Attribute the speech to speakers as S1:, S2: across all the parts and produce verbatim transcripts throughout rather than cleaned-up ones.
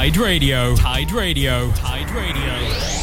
S1: Tide Radio. Tide Radio. Tide Radio.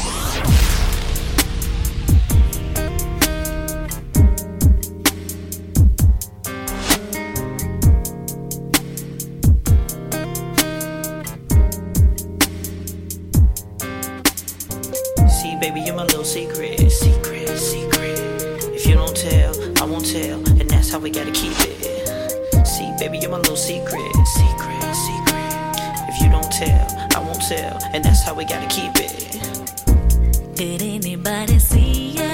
S2: See, baby, you're my little secret, secret, secret. If you don't tell, I won't tell, and that's how we gotta keep it. See, baby, you're my little secret, secret, secret. If you don't tell, I won't tell, and that's how we gotta keep it.
S3: Did anybody see ya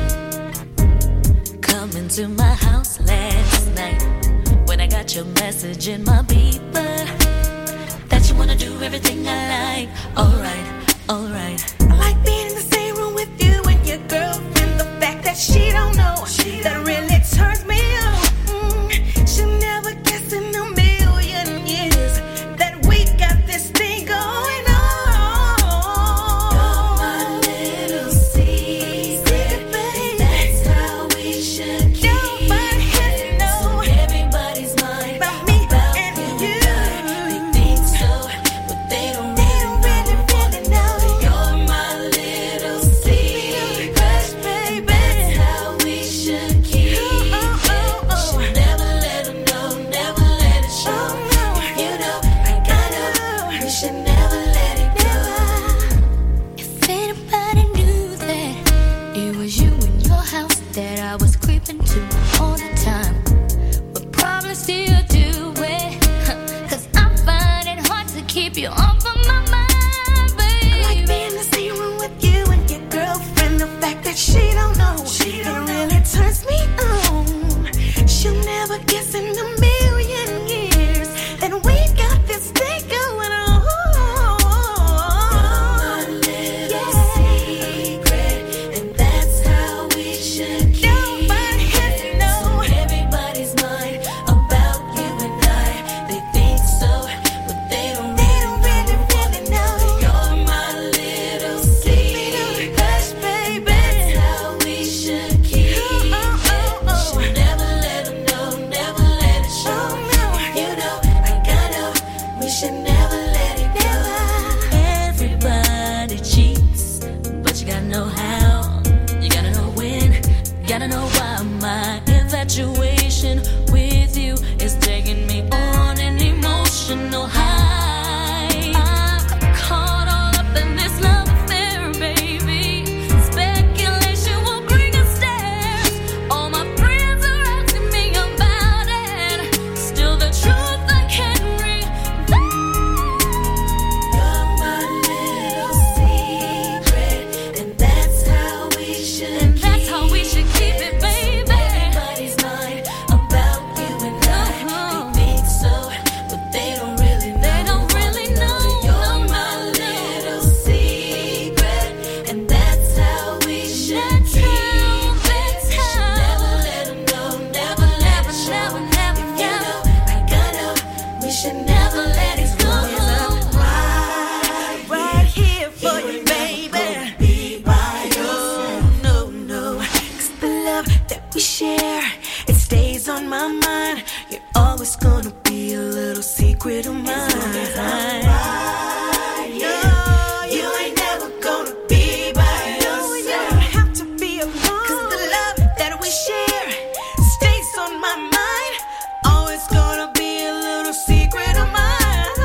S3: coming to my house last night when I got your message in my beeper that you wanna do everything I like? Alright, alright.
S4: I like being in the same room with you and your girlfriend. The fact that she don't know, she that really turns me on. Mm, she'll never guess in a million years that we got this thing going on.
S3: You're my little secret, baby. That's how we should keep
S4: Nobody has to know
S3: everybody's mind
S4: about me
S3: about
S4: and
S3: you
S4: you.
S3: and I. They think so, but they don't
S4: They don't really, really know.
S3: You're my little secret, baby. That's how we should keep
S4: Oh, oh, oh, oh.
S3: Should never let 'em know, never let it show.
S4: Oh, no.
S3: You know, I gotta, we should never let it go. If anybody knew that it was you in your house that I was creeping to all the time, but probably still do it, 'cause I find it hard to keep you off of my mind, baby.
S4: I like being in the same room with you and your girlfriend. The fact that she don't know, she don't really turns me on. She'll never guess in a million years that we got this thing going on.
S3: My little secret, and that's how we should keep
S4: Nobody has to know.
S3: everybody's mind about you and I. They think so, but they don't
S4: They don't really, really know.
S3: You're my little secret,
S4: baby.
S3: that's how we should keep
S4: Oh, oh, oh, oh.
S3: Should never let 'em know, never let it show.
S4: Oh, no.
S3: You know, I gotta, we should never let it go. Everybody cheats, but you gotta know how. You gotta know when, you gotta know why. My infatuation with you is taking me on an emotional high. I'm caught all up in this love affair, baby. Speculation will bring us stairs. All my friends are asking me about it. Still the truth I can't reveal. You're my little secret, and that's how we should and that's how we should keep it, baby. Everybody's mind about you and I. They think so, but they don't really know. They don't really know. You're my little secret, and that's how we should keep it. Should never let 'em know, never let it show. If you know, I gotta, we should never let it go.
S4: Right, right here for you, baby.
S3: Be by your
S4: No, no, 'cause the love that we share, it stays on my mind. You're always gonna be a little secret of mine. No, you ain't never gonna be by yourself. You don't have to be alone, 'cause the love that we share stays on my mind. Always gonna be a little secret of mine.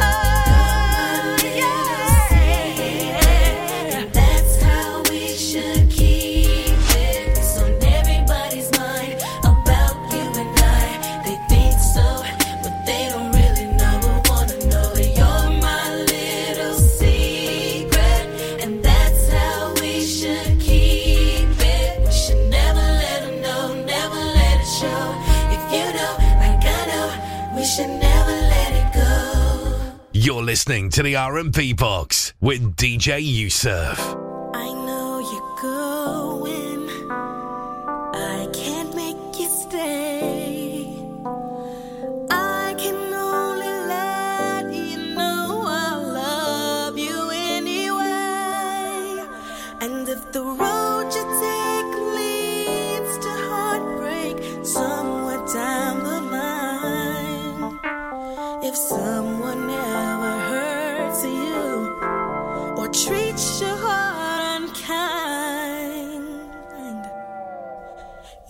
S4: Yeah.
S3: That's how we should keep it. It's on everybody's mind about you and I. They think so, but they don't really know. But wanna know that you're my little secret, and that's how we should keep it. We should never let 'em know, never let it show. If you know, like I know, we should never let it go.
S5: You're listening to the R and B Box with D J Yusuf.
S4: I know you're going. I can't make you stay. I can only let you know I love you anyway. And if the road you take leads to heartbreak somewhere down the line, if someone ever hurts you,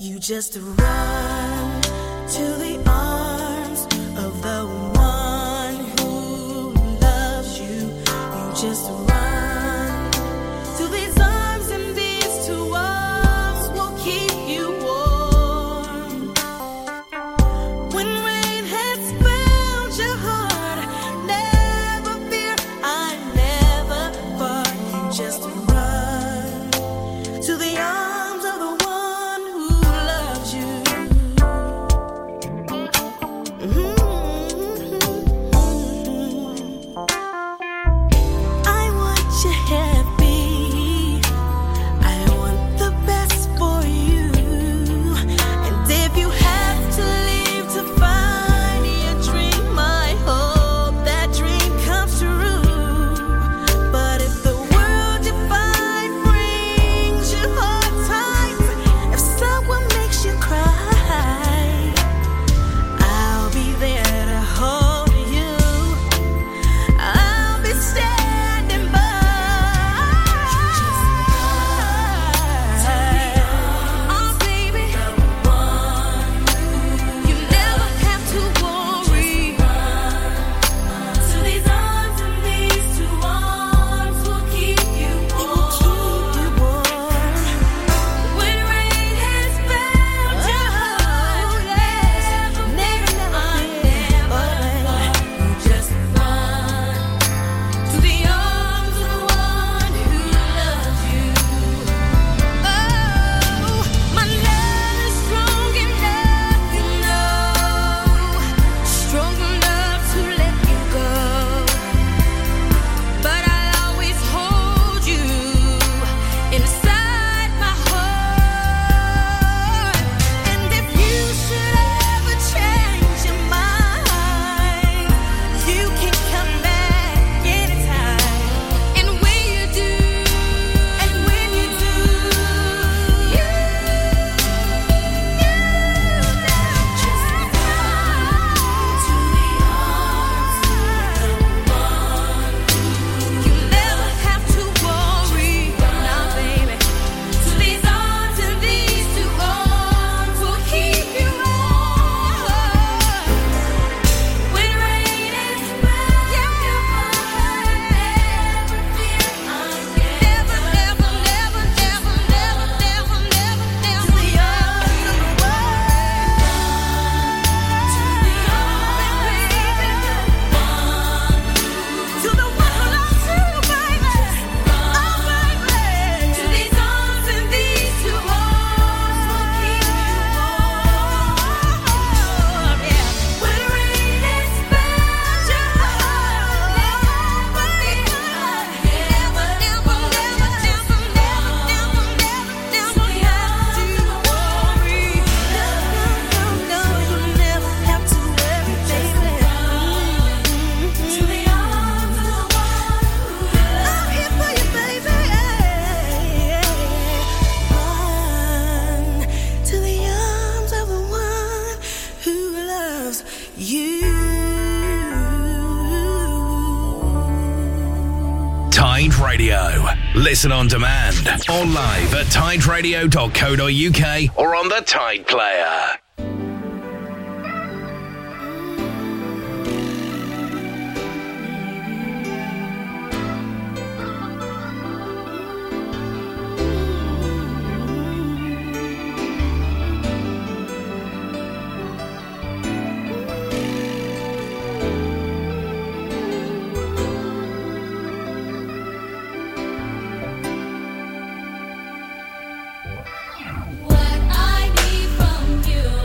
S4: You just run to the arms of the one who loves you. You just run to these arms, and these two arms will keep you warm. When rain has found your heart, never fear, I never far. You just run to the arms of the one who loves you. Mm-hmm. I want you happy. I want the best for you. And if you have to leave to find your dream, I hope that dream comes true. But if the world you find brings you hard times, if someone makes you cry, I'll be there to hold you. I'll be standing by. Oh, baby, you never have to worry. To these arms, and these two arms will keep you warm. When rain has found your heart, never, never, never, you just run to the arms of the one who loves you. Oh, my love is strong enough, you know, strong enough to let you go. But I'll always hold you inside my heart. And if you should ever change your mind, you can come back anytime. And when you do, and when you do, you, you just run to the arms of the one. You never have to worry, now, baby. To these arms, and these two arms will keep you warm. When rain is found your heart, never fear, never, never, never, never, never, never, never, never. To the arms of the to the one who loves you, baby. Oh, baby. To these arms, and these two arms will keep you warm. Yeah. When rain has found your heart, never fear, never, never, never, never, never, never, never have to worry. No, no, no, you never have to worry, baby. To the arms of the one I'm here for you, baby. Run to the arms of the one who loves you.
S5: Tide Radio. Listen on demand or live at tide radio dot co dot uk or on the Tide Player.
S3: What I need from you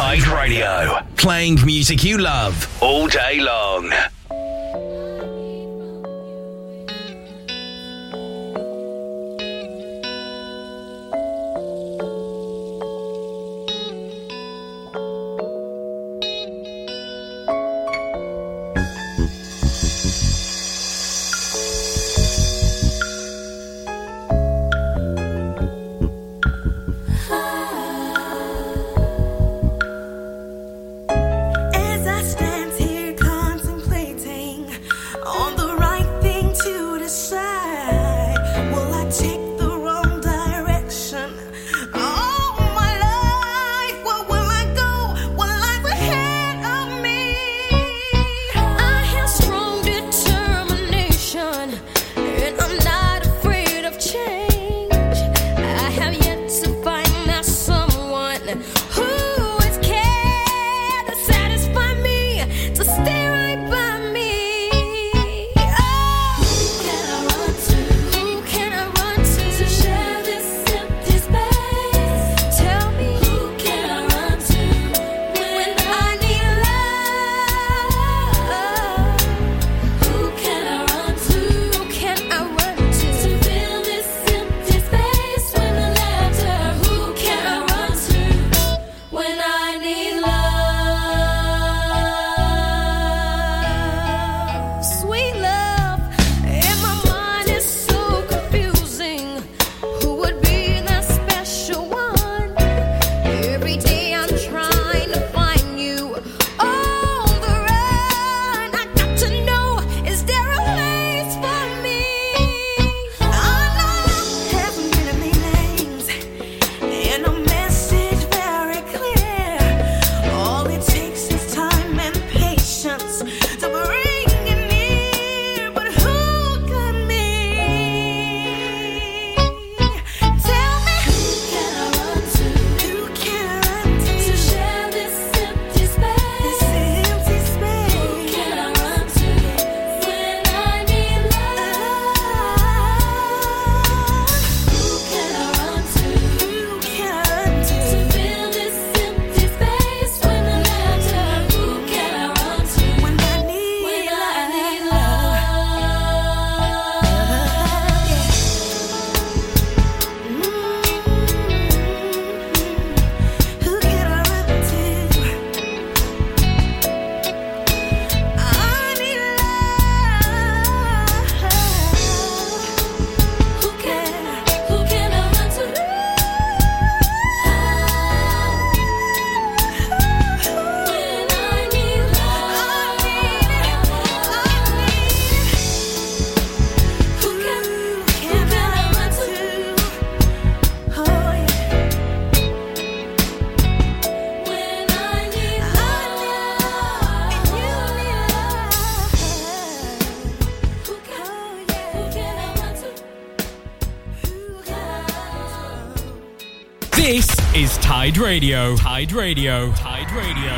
S5: Tide Radio. Playing music you love all day long.
S4: As I stand here contemplating on the right thing to decide, will I take the wrong direction? All my life, where will I go? What lies ahead of me?
S3: I have strong determination, and I'm not afraid of change. I have yet to find that someone who is care to satisfy me, to stay right by me. Oh, who can I run to? Who can I run to? To share this empty space. Tell me, who can I run to when I need love? Who can I run to? Who can I run to? To fill this empty space when I left her. Who can I run to when I need love? Sweet love, and my mind is so confusing. Who would be that special one? Every day I'm trying to find you on the run. I got to know, is there a place for me?
S4: I know haven't given me names, and a message very clear. All it takes is time and patience to bring it near. But who got me? Tell me, who can I run to? Who can I run to?
S3: To share this empty
S4: This
S3: space.
S4: empty
S3: Who
S4: space.
S3: can I run to when I need love? Who can I run to?
S4: Who can I run
S3: To
S4: to?
S3: fill this empty space when I left her. Who can I run to
S4: When I need
S3: when I need
S4: love.
S3: love?
S4: Who can I run to? I need love.
S3: Who can who can I run to? When I need love. Who can who can I run to?
S4: Oh, yeah.
S3: When I need love.
S4: And you need love.
S3: Who can who can I run to?
S4: Who can I run to?
S1: This is Tide Radio. Tide Radio. Tide Radio.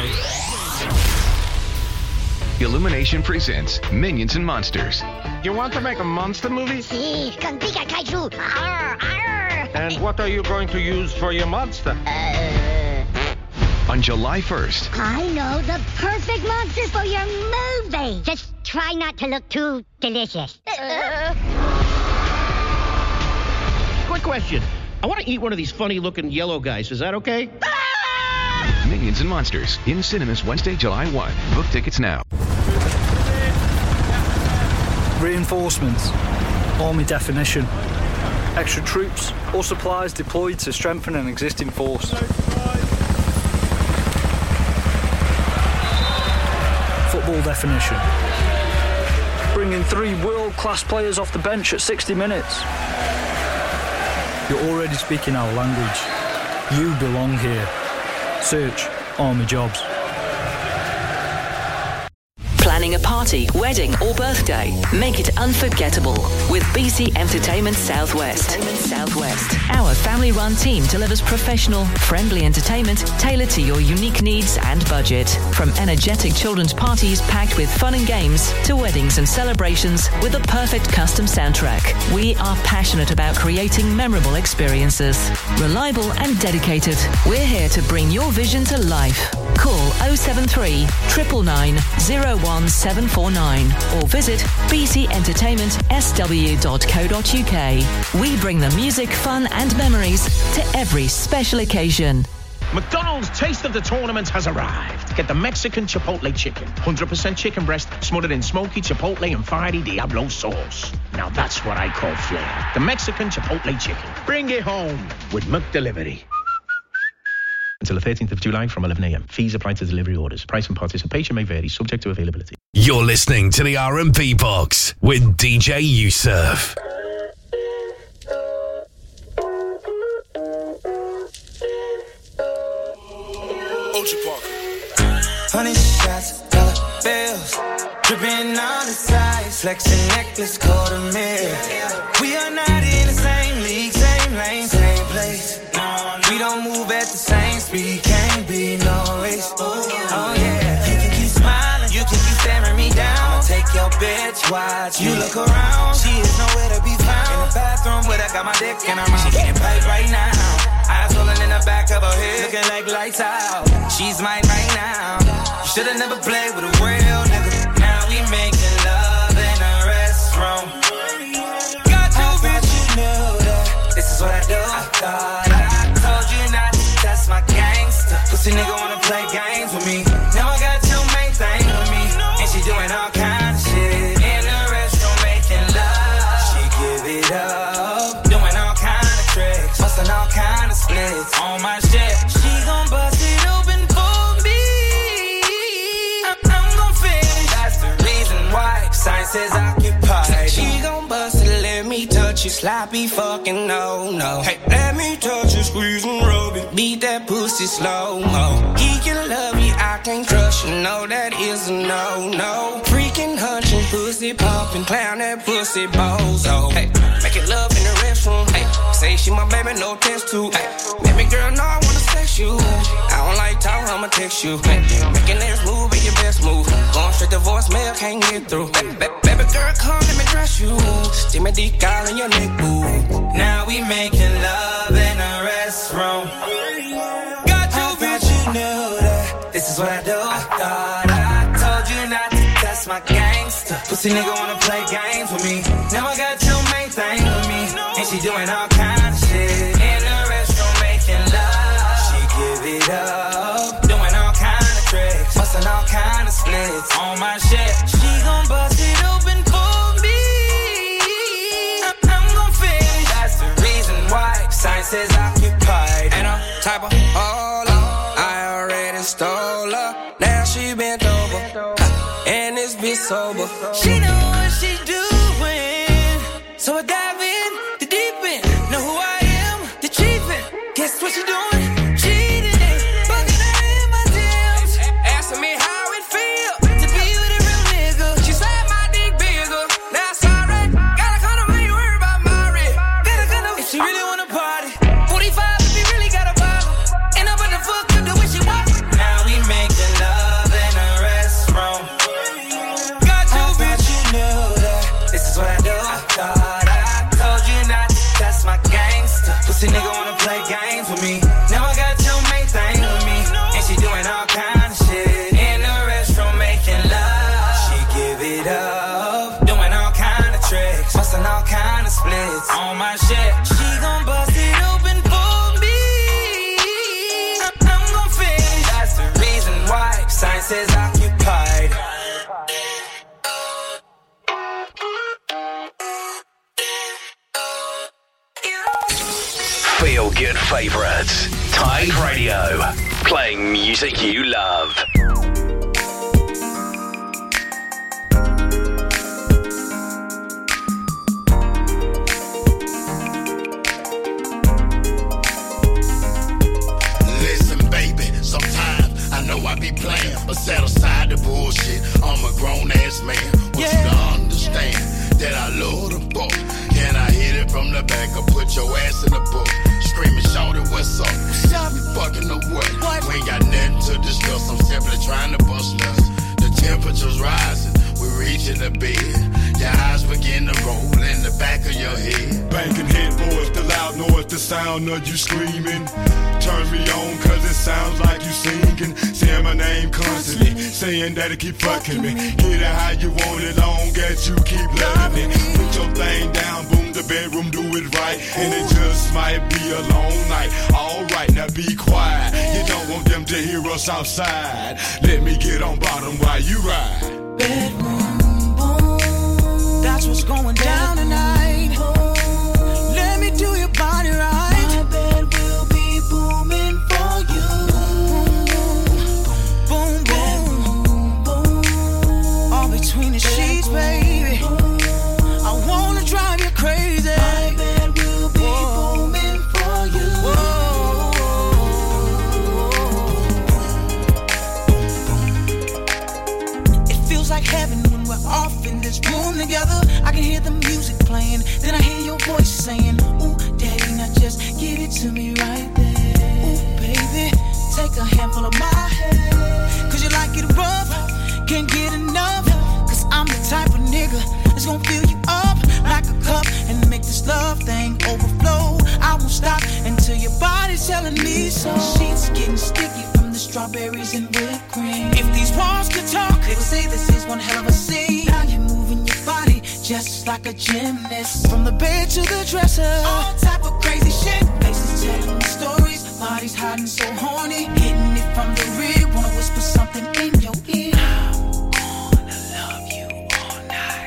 S6: Illumination presents Minions and Monsters.
S7: You want to make a monster movie?
S8: Sí, con Pika Kaiju. Arr, arr.
S7: And what are you going to use for your monster?
S8: Uh,
S6: On July first,
S8: I know the perfect monster for your movie. Just try not to look too delicious. Uh,
S9: Quick question. I want to eat one of these funny-looking yellow guys. Is that okay?
S6: Minions and Monsters in cinemas Wednesday, July first. Book tickets now.
S10: Reinforcements. Army definition. Extra troops or supplies deployed to strengthen an existing force. Football definition. Bringing three world-class players off the bench at sixty minutes. You're already speaking our language. You belong here. Search Army Jobs.
S2: Planning a party
S11: party, wedding or birthday. Make it unforgettable with B C Entertainment Southwest. Entertainment Southwest. Our family-run team delivers professional, friendly entertainment tailored to your unique needs and budget. From energetic children's parties packed with fun and games to weddings and celebrations with a perfect custom soundtrack. We are passionate about creating memorable experiences. Reliable and dedicated, we're here to bring your vision to life. Call oh seven three, nine nine nine, oh one seven four nine or visit b c entertainment s w dot co dot u k. We bring the music, fun and memories to every special occasion.
S9: McDonald's Taste of the Tournament has arrived. Get the Mexican Chipotle Chicken. one hundred percent chicken breast smothered in smoky Chipotle and fiery Diablo sauce. Now that's what I call flair. The Mexican Chipotle Chicken. Bring it home with McDelivery. Until the thirteenth of July from eleven a.m. Fees apply to delivery orders. Price and participation may vary, subject to availability.
S5: You're listening to the R and B Box with D J Yusuf.
S12: Honey shots, dollar bills, dripping on the sides, flexing necklace, quarter mil. We are not in the same league, same lane, same place. No, we don't move at the same speed, can't be no race. Oh yeah, you can keep smiling, you can keep staring me down. I'll take your bitch, watch you look around. She is nowhere to be found. In the bathroom, but I got my dick in her mouth. She getting paid right now. Eyes rolling in the back of her head, looking like lights out. She's mine right now. You should've never played with a real nigga. Now we making love in a restroom. Got you, bitch, you knew that. This is what I do. I thought I told you not to test my gangster. Pussy nigga wanna play games with me. Now I got your main thing with me, and she doing all kinds of shit in the restroom making love. She give it up, doing all kinds of tricks, busting all kinds of splits on my shit. She gon' bust it open for me. I'm, I'm gon' finish. That's the reason why sign says occupied. She gon' bust it, let me touch you, sloppy fucking no no. Hey, let me touch you, squeeze and rub it, beat that pussy slow mo. He can love you, I can't trust you, no that is a no no. Freaking hunching, pussy popping, clown that pussy bozo. Hey, making love in the restroom. Hey, say she my baby, no test too. Hey, baby girl, no I wanna sex you. I don't like talk, I'ma text you. Hey, making this move be your best move. Going straight to voicemail, can't get through. Baby, baby, baby girl, come let me dress you. Stick my dick all in your neck, boo. Now we making love in a restroom. Got you, bitch, you knew that. This is what I do. I thought I told you not to test my gangster. Pussy nigga wanna play games with me. Now I got your main thing with me, and she doing all kinds of shit in the restroom making love. She give it up, doing all kinds of tricks, busting all kinds of splits on my shit. She gon' bust it open for me. I'm, I'm gon' finish. That's the reason why sign says occupied. And I'm type of all up, I already stole her. Now she bent over, and this bitch sober. She know what she doing, so I dive in the deep end. Know who I am, the chief end. Guess what she doing? Cheating, bugging her in my D Ms, asking me how it feel to be with a real nigga. She said my dick bigger, now sorry. Gotta come to me, worry about my rib. Gotta come to if she really wanna party. forty-five if he really got a bottle. End up in the fuck up the way she walk. Now we making love in a restroom. Got you, bitch, you knew that. This is what I do. I thought I told you not to test my gangster. Pussy nigga wanna play games with me. Now I got your main thing with me, and she doing all kinds of shit in the restroom making love. She give it up, doing all kinds of tricks, busting all kinds of splits on my shit. She gon' bust it open for me. I'm, I'm gon' finish. That's the reason why sign says occupied.
S5: Feel good favorites. Tide Radio. Playing music you love.
S13: Listen, baby, sometimes I know I be plan, but set aside the bullshit. I'm a grown ass man. Want yeah. you to understand that I love the fuck. Can I hit it from the back or put your ass in the book? Screaming, shout it, what's up? What's up? We fucking the what? what? We ain't got nothing to discuss. I'm simply trying to bust nuts. The temperature's rising. We're reaching the bed. Your eyes begin to roll in the back of your head.
S14: Banking head voice, the loud noise, the sound of you screaming. Turn me on cause it sounds like you singing. Saying my name constantly, saying that it keep fucking me. Get it how you want it, long as you keep loving it. Put your thing down, boom, the bedroom, do it right. And it just might be a long night. Alright, now be quiet. You don't want them to hear us outside. Let me get on bottom while you ride.
S12: Bedroom, boom, that's what's going down tonight. Let me do your body right. My bed will be booming for you. Boom, boom, boom, boom. All between the sheets, baby. I wanna drive you crazy. My bed will be Whoa. booming for you. Whoa. It feels like heaven when we're off in this room together. I can hear the music playing, then I hear your voice saying, ooh, daddy, now just give it to me right there. Ooh, baby, take a handful of my hair. Cause you like it rough, can't get enough. Cause I'm the type of nigga that's gonna fill you up like a cup and make this love thing overflow. I won't stop until your body's telling me so. Sheets getting sticky from the strawberries and whipped cream. If these walls could talk, they would say this is one hell of a scene. Now you're moving your body just like a gymnast. From the bed to the dresser, all type of crazy shit. Faces telling me stories, bodies hiding so horny. Hitting it from the rear, wanna whisper something in your ear. I'm gonna love you all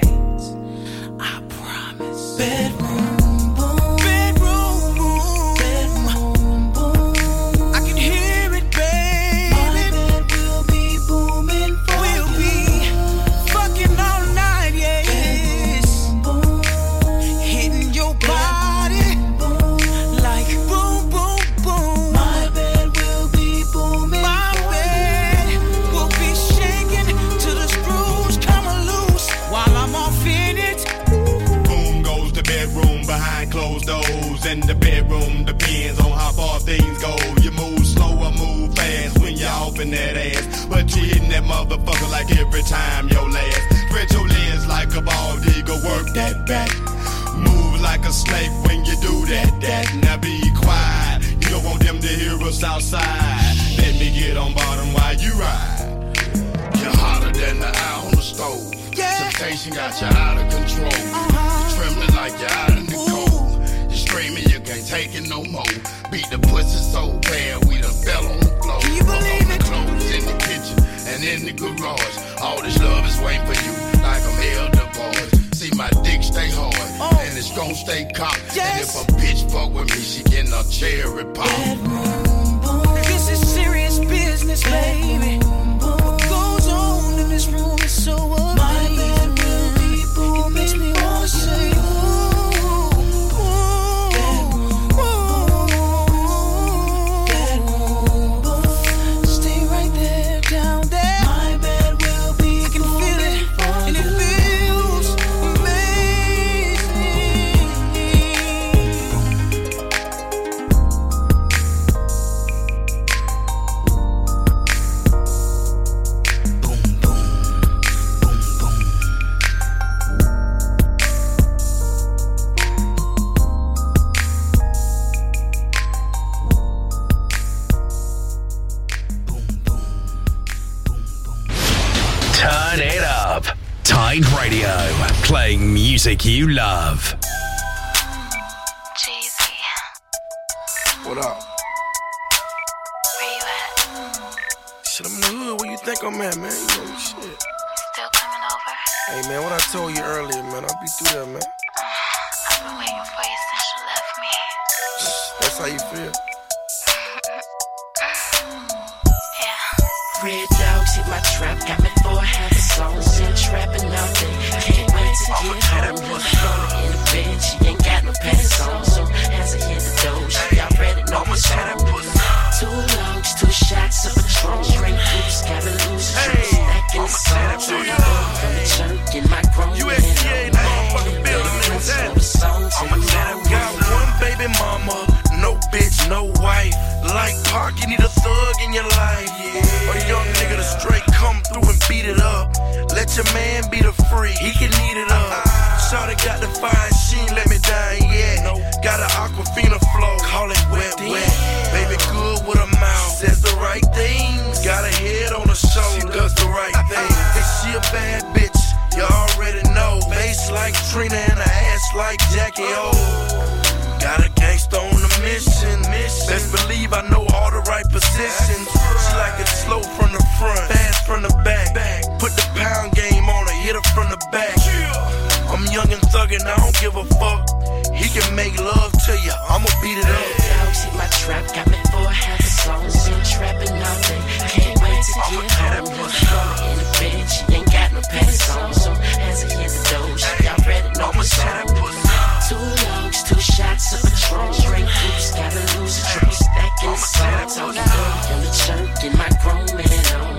S12: night, I promise. Bedroom, boom. Bedroom, boom. Bedroom, boom. I can hear it, baby. My bed will be booming for we'll you. Be fucking all night, yeah. Yes. Boom, boom. Hitting your body boom. Like boom, boom, boom. My bed will be booming. My bed will be shaking till the screws come loose while I'm off in it.
S14: Boom goes the bedroom behind closed doors. In the bedroom depends on how far things go. You move slow or move fast when you're off in that ass. But you hitting that motherfucker like every time your last. Spread your legs like a ball digger, work that back. Move like a snake when you do that, that. Now be quiet, you don't want them to hear us outside. Let me get on bottom while you ride.
S13: You're hotter than the eye on the stove. Yeah. Temptation got you out of control. Uh-huh. You're trembling like you're out in the Ooh. cold. You're screaming you can't take it no more. Beat the pussy so bad we done fell on the floor.
S12: Can you believe it?
S13: Clothes in the kitchen and in the garage. All this love is waiting for you like I'm elder boys. See my dick stay hard oh. and it's gon' stay cocked. Yes. And if a bitch fuck with me, she getting a cherry pop.
S12: Bedroom, boom. This is serious business, baby. What goes on in this room is so amazing. My bed will be booming. It makes me wanna say, ooh, ooh, ooh. Bedroom, boom. Stay right there, down there. My bed will be you can feel it, and it feels amazing. Boom, boom, boom, boom.
S5: Turn it up. Tide Radio, playing music you love.
S3: Jeezy,
S15: What up?
S3: where you at?
S15: Shit, I'm in the hood. Where you think I'm at, man? You know, shit.
S3: Still coming over?
S15: Hey, man, what I told you earlier, man, I'll be through there, man.
S3: I've been waiting for you since you left me.
S15: That's how you feel?
S16: Red dogs hit my trap, got me for a half a song, still trapping all day. Can't wait to get home. In the bed, she ain't got no pants on, so as I hit the door, she already know what's on. Two logs, two shots of Patron, straight through the scabin' trap, got me for half a song. Been trapping all day, can't wait to get home. Little in the bed, she ain't got no pants on. So as I hit the door, she already know what's on. Two logs, two shots of Patron, straight hoops, gotta lose a triple stack in the sun. Talking dirty on the church, get my grown man on.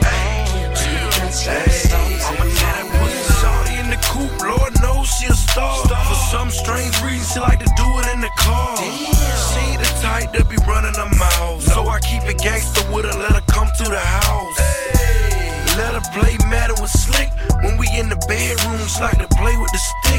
S15: Shawty in the coupe, Lord knows she a star. For some strange reason, she like to do it in the car. She ain't the type that be running her mouth, so I keep it gangster with her, let her come to the house. Let her play Madden with Slick. When we in the bedroom, she like to play with the stick.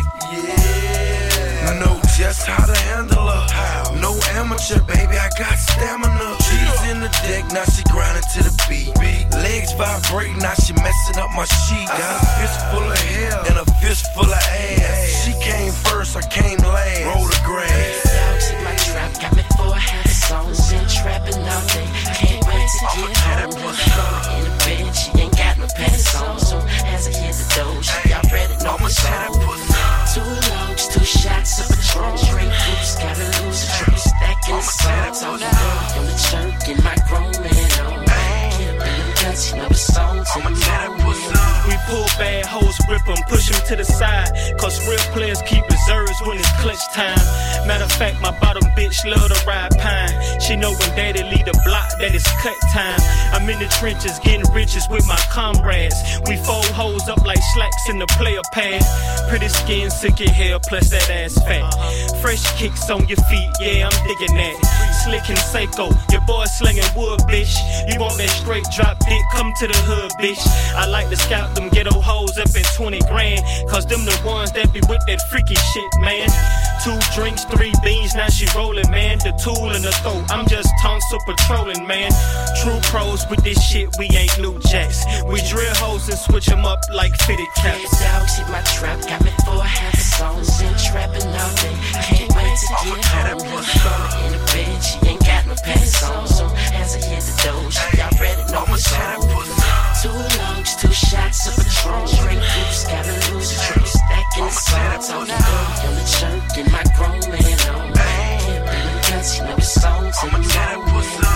S15: Yeah, know just how to handle her. No amateur, baby, I got stamina. She's in the deck, now she grinding to the beat. Legs vibrating, now she messing up my sheet. Got a fist full of hair and a fist full of ass. She came first, I came last. Roll the grass.
S16: Dogs in my trap, got me for half a song. Been trapping all day, can't wait to get home. In the bed, she ain't got no pants on. So as I hit the door, she already know what's on. Two logs, two shots of Patron, straight hoops, gotta lose a triple stack in the sun. Talking dirty on the church, get my grown man on. Get up in the guts, you know the song to the morning.
S17: We pull bad hoes, rip them, push them to the side. Cause real players keep reserves when it's clutch time. Matter of fact, my bottom bitch love to ride pine. She know when daddy lead the block that it's cut time. I'm in the trenches getting riches with my comrades. We fold hoes up like slacks in the player pad. Pretty skin, silky hair, plus that ass fat. Fresh kicks on your feet, yeah, I'm digging that. Slick and Seiko, your boy slinging wood, bitch. You want that straight drop dick, come to the hood, bitch. I like to scout them ghetto hoes up in twenty grand. Cause them the ones that be with that freaky shit, man. Two drinks, three beans, now she rolling, man. The tool in the throat, I'm just tonsil patrolling, man. True pros with this shit, we ain't new jacks. We drill hoes and switch them up like fitted caps.
S16: Dogs in my trap, got me for half a song. Been trapping all day, can't wait to get home. Little in the bed, she ain't got no pants on. So as I hit the door, she already know what's on. Two logs, two shots of Patron, straight hoops, gotta lose a triple stack in the sun. Talking dirty on the church, get my grown man on. Get up in the guts, you know the song to the morning.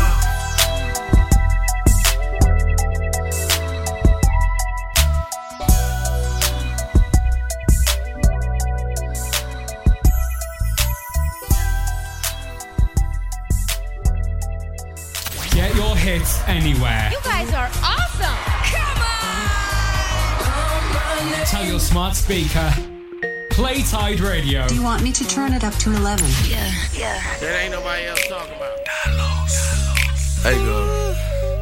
S1: Get your hits anywhere.
S18: You guys are awesome. Come on.
S1: Tell your smart speaker, play Tide Radio.
S19: Do you want me to turn it up to eleven?
S18: Yeah, yeah.
S7: That ain't nobody else talking about.
S15: Hey, girl.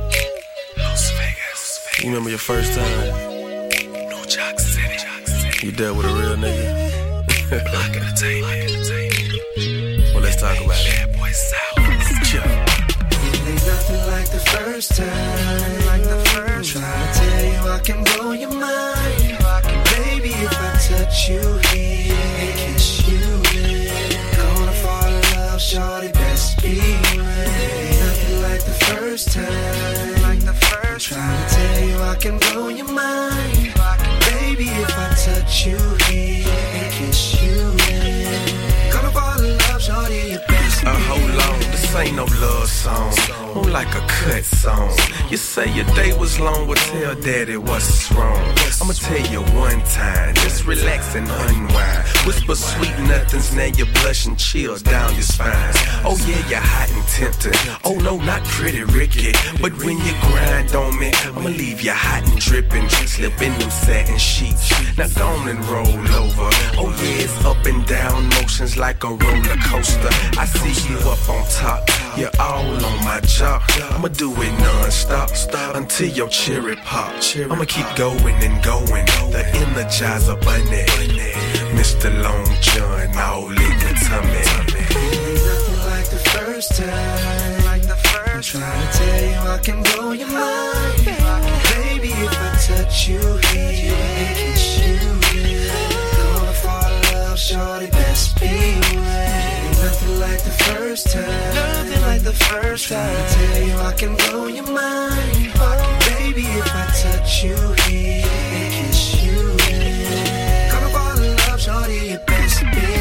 S15: Las Vegas. You remember your first time? New York City. You dealt with a real nigga. Block entertainment. Well, let's talk about it. Bad boy South. Chill.
S12: Ain't nothing like the first time, like the first time. I'm trying to tell you I can blow your mind. Baby, if I touch you here and kiss you there, gonna fall in love, shorty, best be ready. Ain't nothing like the first time, like the first time. I'm trying to tell you I can blow your mind. Baby, if I touch you here and kiss you there, gonna fall in love, shorty, you best be
S15: Uh, hold on, this ain't no love song, more like a cut song. You say your day was long, well tell daddy what's wrong. I'ma tell you one time, just relax and unwind. Whisper sweet nothings, now you blush and chills down your spine. Oh yeah, you're hot and tempting, oh no, not pretty Ricky, but when you grind on me, I'ma leave you hot and dripping. Slip in them satin sheets, now go on and roll over. Oh yeah, it's up and down motions like a roller coaster. I see you up on top, you're all on my jaw. I'ma do it non-stop until your cherry pop. I'ma keep going and going, the Energizer Bunny, Mister Long John, all in the tummy.
S12: Ain't nothing like the first time, like the first time. I'm trying to tell you I can blow your mind. Baby, if I touch you here and kiss you there, gonna fall in love, shorty, best be ready. Ain't nothing like the first time, nothing like the first time. I'm trying to tell you I can blow your mind. Baby, if I touch you here and kiss you there, gonna fall in love, shorty, you best be ready.
S15: Won't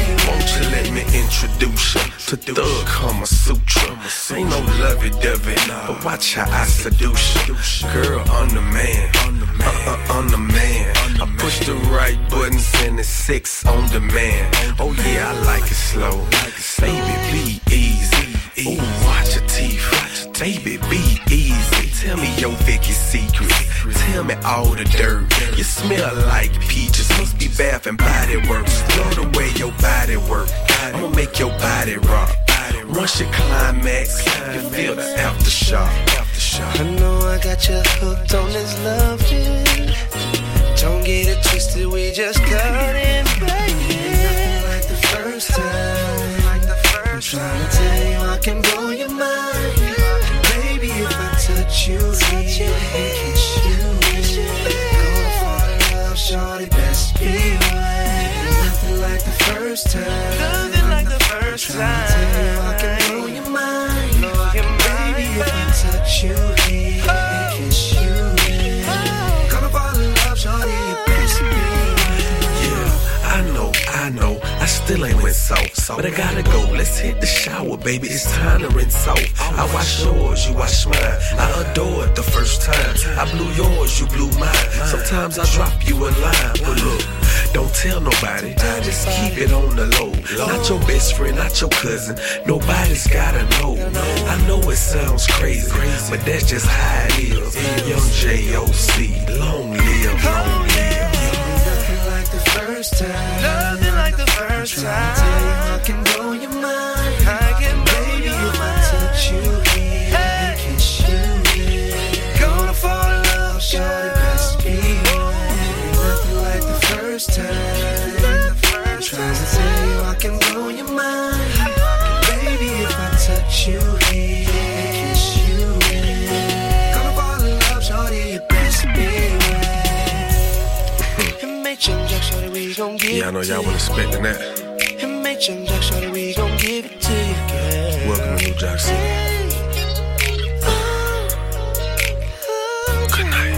S15: Won't you let me introduce you to Thug Kama Sutra? Ain't no lovey-dovey, but watch how I seduce you. Girl, I'm the man, uh-uh, I'm the man. I push the right buttons and it's six on demand. Oh yeah, I like it slow. Baby, be easy. Ooh, watch your teeth. Baby, be easy. Tell me your Vicky secret. Tell me all the dirt. You smell like peaches. Must be bath and body works. Know the way your body work. I'ma make your body rock. Once you climax, you feel the aftershock.
S12: I know I got you hooked on this loving. Don't get it twisted, we just got in, baby. Nothing like the first time. I'm trying to tell you I can blow your mind. Baby, if I touch you, touch you, kiss you, gonna fall in love, shorty, best beware. Nothing like the first time. Nothing like the first time. I'm trying to tell you I can blow your mind. Baby, if I touch you here and kiss you, gonna fall in love, shorty, best beware.
S15: Yeah, I know, I know, I still ain't went soft, but I gotta go. Let's hit the shower, baby. It's time to rinse off. I wash yours, you wash mine. I adored the first time. I blew yours, you blew mine. Sometimes I drop you a line, but look, don't tell nobody. Just keep it on the low. Not your best friend, not your cousin. Nobody's gotta know. I know it sounds crazy, but that's just how it is. Young J O C, long live, long live.
S12: Nothing like the first time. Nothing like the first time. I'm trying to tell you I can blow your mind. I can blow your mind. Baby, if I touch you here and kiss you, gonna fall in love, shorty, best beware. Nothing like the first time. I'm trying to tell you I can blow your mind. Baby, if I touch you here and kiss you, gonna fall in love, shorty, best beware.
S15: Yeah, I know y'all weren't expecting that. Welcome to New Jack City. Good night.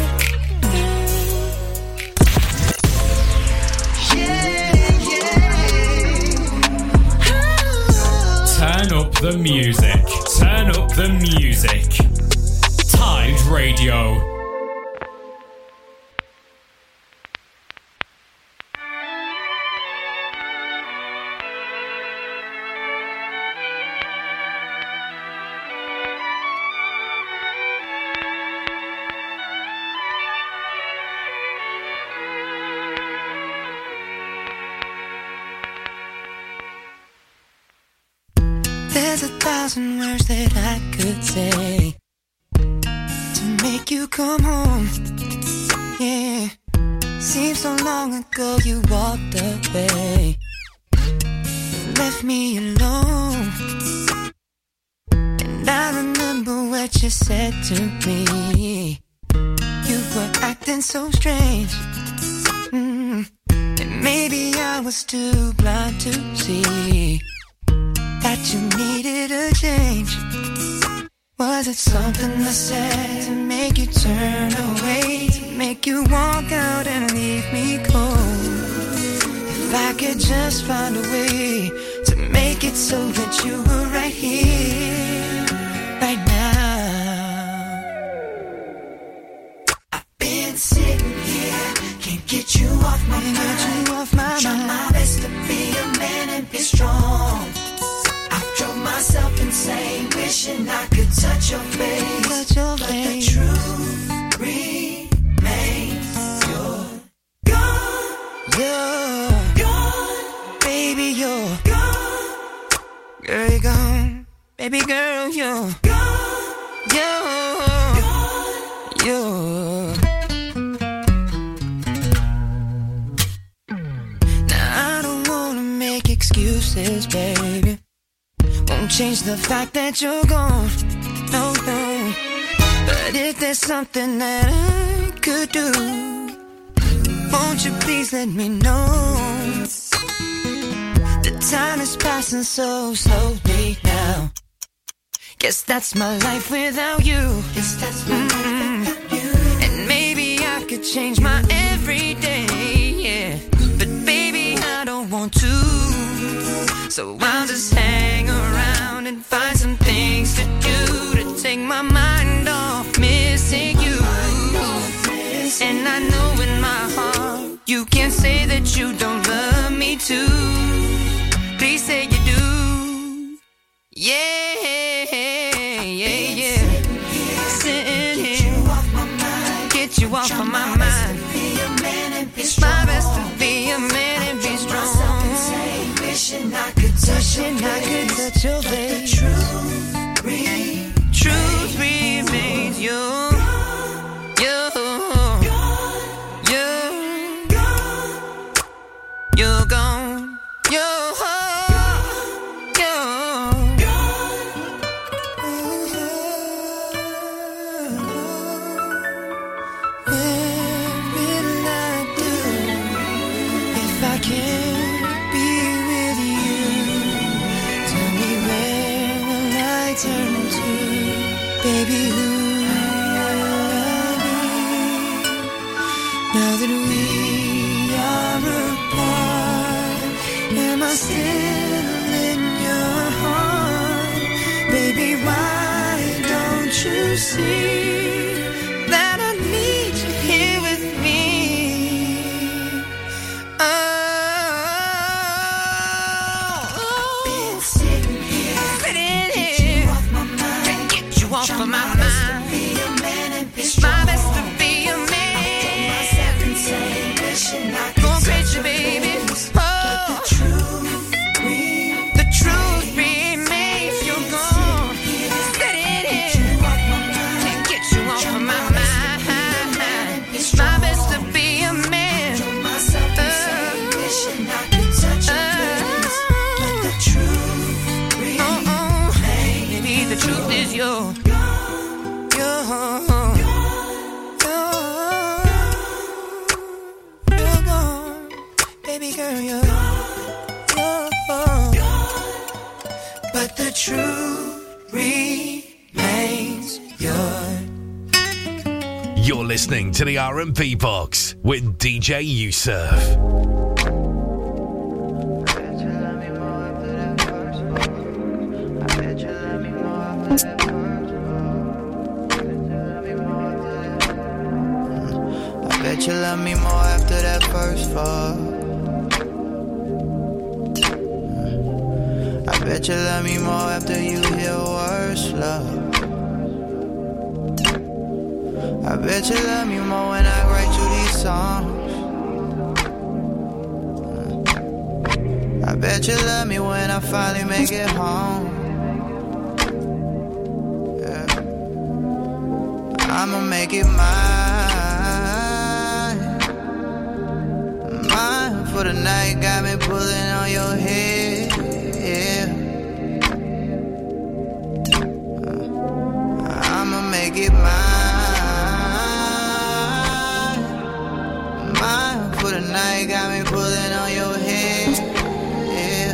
S1: Turn up the music. Turn up the music. Tide Radio.
S12: There's a thousand words that I could say to make you come home. Yeah, seems so long ago you walked away, left me alone. And I remember what you said to me. You were acting so strange. Mm. And maybe I was too blind to see that you needed a change. Was it something I said to make you turn away, to make you walk out and leave me cold? If I could just find a way to make it so that you were right here, right now. I've been sitting here, can't get you off my mind. Get you off my mind. Try my best to be a man and be strong. Drove myself insane, wishing I could touch your face. Touch your but face. The truth remains, you're gone. You're gone, baby. You're gone. Girl, you're gone, baby girl. You're gone. You're gone. You're. Now I don't wanna make excuses, baby. Won't change the fact that you're gone, no, no. But if there's something that I could do, won't you please let me know? The time is passing so slowly now. Guess that's my life without you. Yes, that's my mm-hmm. life without you. And maybe I could change my everyday, yeah. But baby, I don't want to. So I'll just hang around and find some things to do to take my mind off missing you. And I know in my heart you can't say that you don't love me too. Please say you do. Yeah, yeah, yeah. Sitting here, get you off of my mind. It's my best to be a man and be strong. Wishing I could touch your face, your face. Truth, re- truth remains you, you, you, you're gone, you're baby, who are we? Now that we are apart, am I still in your heart? Baby, why don't you see that I need you here with me? Oh, been sitting here, sitting here, off of my mind. It's my best to be a man. Go crazy, baby. Oh, the truth remains. You're gone. Set it here. Can't get you off of my mind. It's my best to be a man. Oh, oh, maybe the truth is yours. Baby girl, you're, you're, but the truth remains yours.
S5: You're listening to the R and B Box with D J Yusuf.
S12: Bet you love me more after that first fall. I bet you love me more after you hear worse love. I bet you love me more when I write you these songs. I bet you love me when I finally make it home. Yeah. I'ma make it mine. For the night, got me pulling on your head. Yeah. Uh, I'ma make it mine. Mine for the night, got me pulling on your head. Yeah.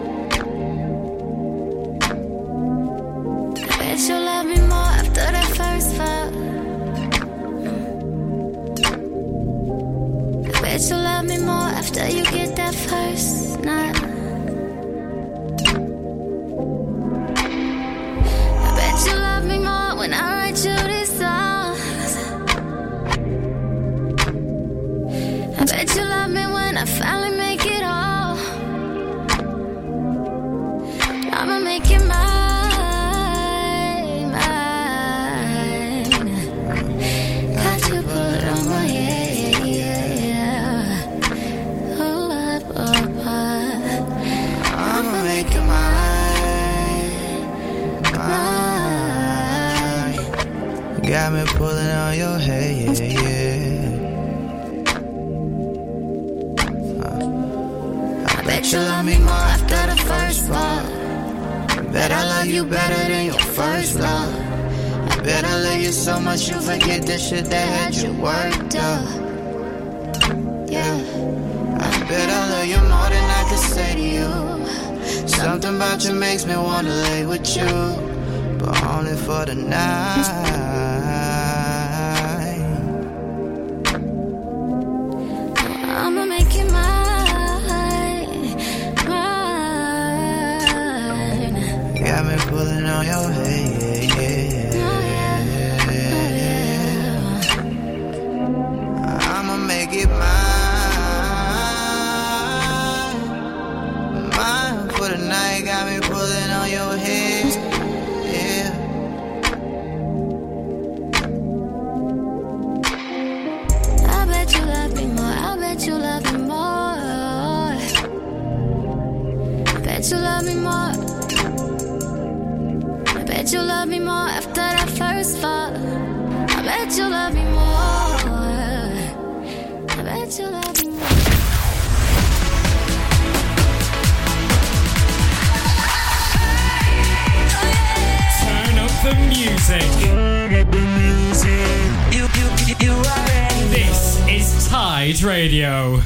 S3: I bet you love me more after that first fall. I bet you love me more after you get that first night. I bet you love me more when I write you these songs. I bet you love me when I finally make it all. I'ma make it mine, mine. Got you put it on my head.
S12: Got me pulling on your head, yeah, yeah. Uh, I bet you love me more after the first fall. I bet I love you better than your first love. I bet I love you so much you forget the shit that had you worked up. Yeah. I bet I love you more than I could say to you. Something about you makes me wanna lay with you, but only for the night.
S3: I'ma make it mine, mine.
S12: me pulling on your head. I'ma make it mine, mine for the night. Got me pulling on your head. Yeah.
S3: I bet you love me more. I bet you love me more. Bet you love me more. I bet you love me more after that first fall. I bet you love me more. I bet you love me more.
S1: Turn up the music. Turn up the music. You, you, you are ready. This is Tide Radio.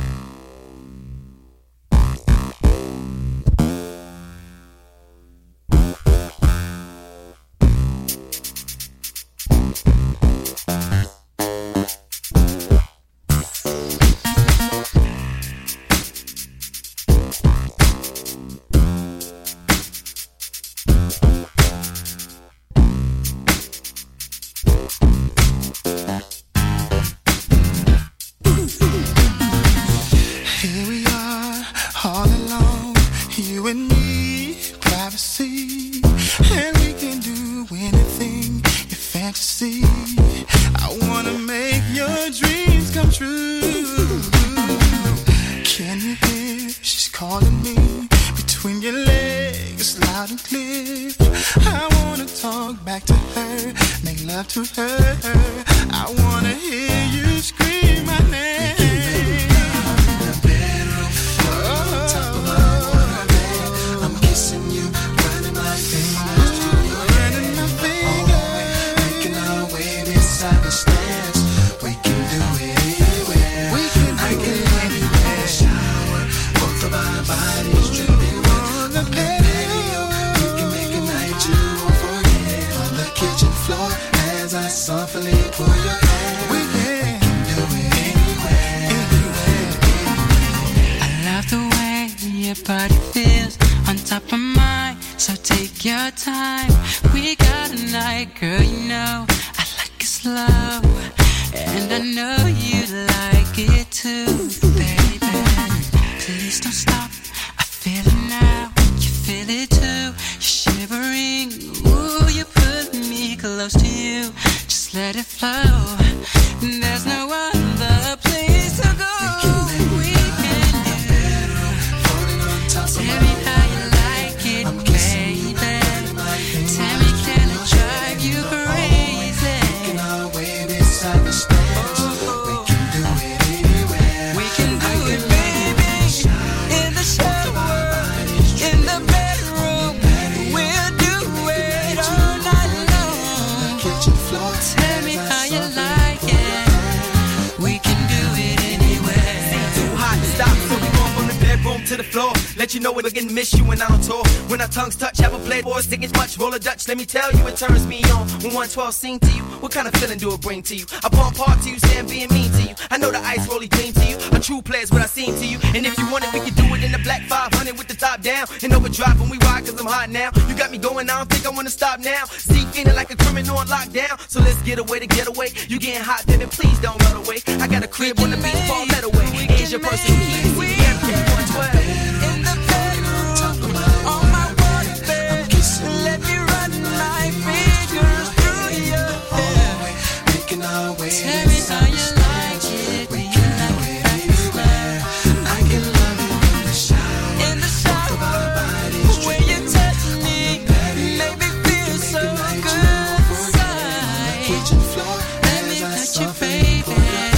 S20: Let me tell you, it turns me on when one twelve sing to you. What kind of feeling do it bring to you? I bump hard to you, saying being mean to you. I know the ice rolly clean to you. A true player's what I seem to you. And if you want it, we can do it in the black five hundred with the top down. And overdrive when we ride, cause I'm hot now. You got me going, I don't think I wanna stop now. See, feeling like a criminal on lockdown. So let's get away to get away. You getting hot, baby, please don't run away. I got a crib on the beach, fall let away. Here's your person, keys, C M K one twelve. In the bedroom, on my waterbed, let me run my fingers through your hair. Making our way. Tell me how you like it. We can do it anywhere. I can love it in the shower. In the shower, when you touch me, make me feel so good inside. Kitchen floor, let me touch you, baby.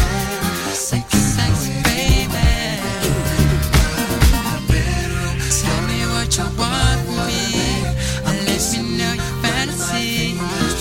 S20: Sexy, sexy, baby. Tell me what you want from me. Let me know your fantasy.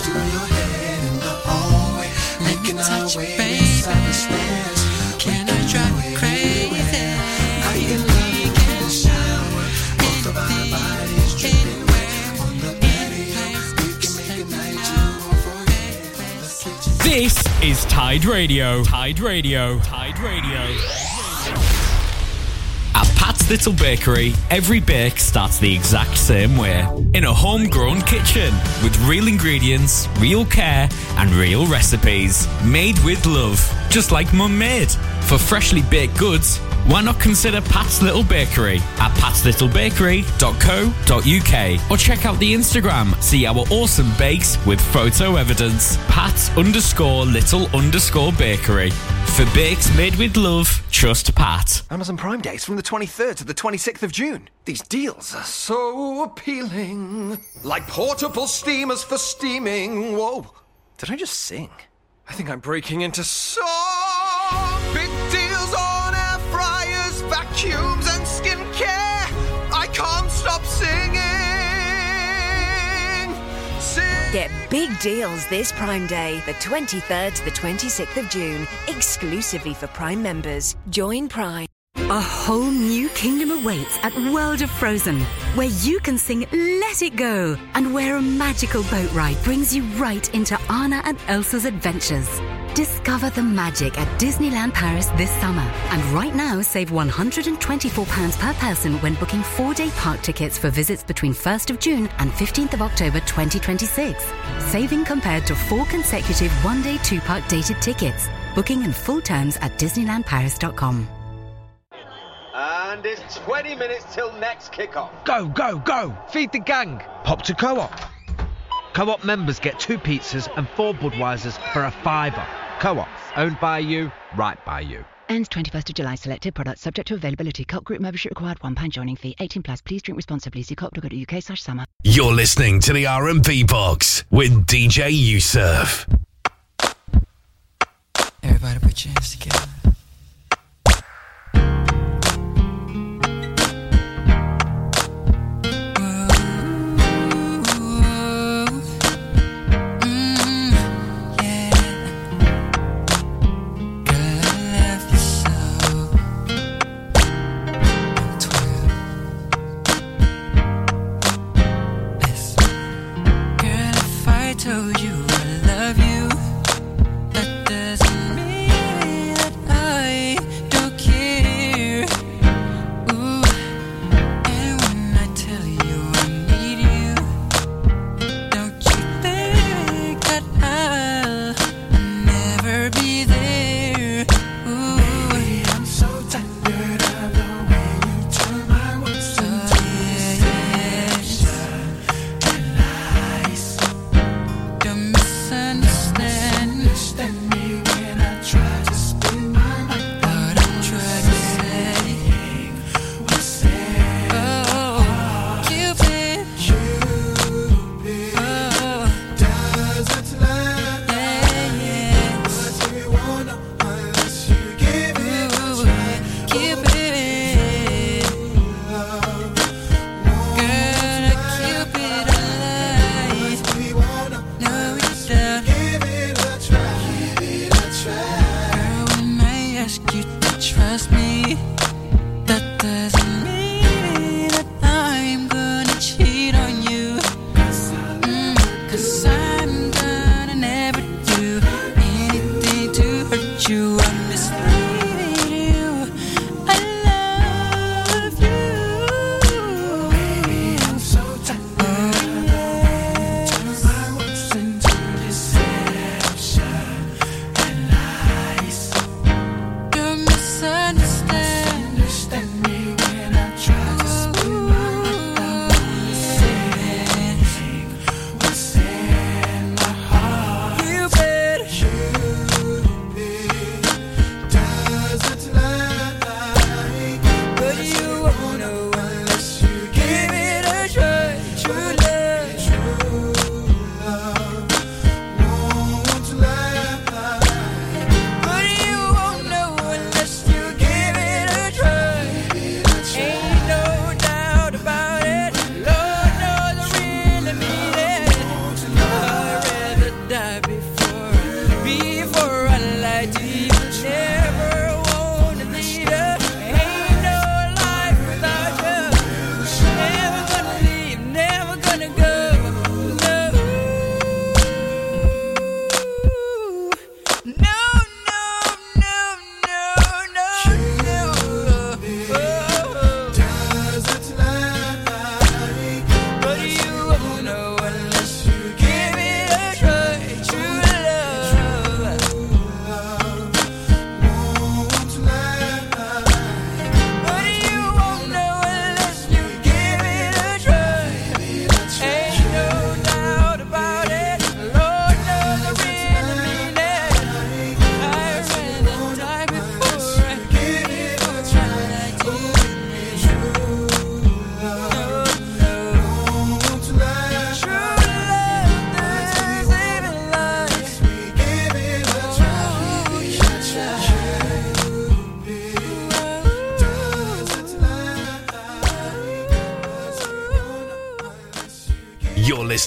S20: Let me touch you, baby. Can I drive you crazy? I can leave in the shower. Both of our bodies dripping wet on the patio. We can make a night you won't forget.
S1: This is Tide Radio. Tide Radio. Tide Radio.
S21: A Pat's
S1: Little Bakery, every bake starts the exact same way. In a homegrown kitchen, with real ingredients, real care, and real recipes. Made with love, just like Mum made. For freshly baked goods, why not consider Pat's Little Bakery at pats little bakery dot co dot uk or check out the Instagram, see our awesome bakes with photo evidence. Pat's underscore little underscore bakery. For bakes made with love, trust Pat.
S21: Amazon Prime Days from the twenty-third to the twenty-sixth of June. These deals are so appealing. Like portable steamers for steaming. Whoa. Did I just sing? I think I'm breaking into song. Big deals on air fryers, vacuums and skincare. I can't stop singing. Sing.
S22: Get big deals this Prime Day, the twenty-third to the twenty-sixth of June, exclusively for Prime members. Join Prime.
S23: A whole new kingdom awaits at World of Frozen, where you can sing Let It Go, and where a magical boat ride brings you right into Anna and Elsa's adventures. Discover the magic at Disneyland Paris this summer. And right now, save one hundred twenty-four pounds per person when booking four-day park tickets for visits between first of June and fifteenth of October twenty twenty-six. Saving compared to four consecutive one-day two-park dated tickets. Booking and full terms at disneyland paris dot com.
S21: And it's twenty minutes till next kickoff.
S24: Go, go, go! Feed the gang! Pop to Co-op. Co-op members get two pizzas and four Budweisers for a fiver. Co-op, owned by you, right by you.
S25: Ends twenty-first of July. Selected products subject to availability. Co-op group membership required. one pound joining fee. eighteen plus. Please drink responsibly. See co op dot co dot uk slash summer.
S5: You're listening to the R and B Box with D J Yusuf.
S26: Everybody put your hands together. Told you I love you. That doesn't mean that I don't care. Ooh, and when I tell you I need you, don't you think that I'll never be there? Ooh, baby, I'm so tired of the way you turn my words into yes, and lies. Don't misunderstand. Understand me when I try to spin my mind. What I'm trying to say, what's say? Oh, Cupid, Cupid, oh, doesn't lie. Yeah, yeah. What do you wanna unless you give it a try? Cupid, love, girl, Cupid, alive. What do you wanna? No, it's down. Give it a try. Give it a try. Girl, when I ask you to trust me, that doesn't mean that I'm gonna cheat on you. Mm, 'cause I'm gonna never do anything to hurt you. I'm misleading you. I love you. Baby, I'm so tired of the way you turn my words into deception and lies. Don't misunderstand. Understand me when I try to spin my mind. I wanna say, what's say?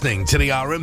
S5: listening to the R and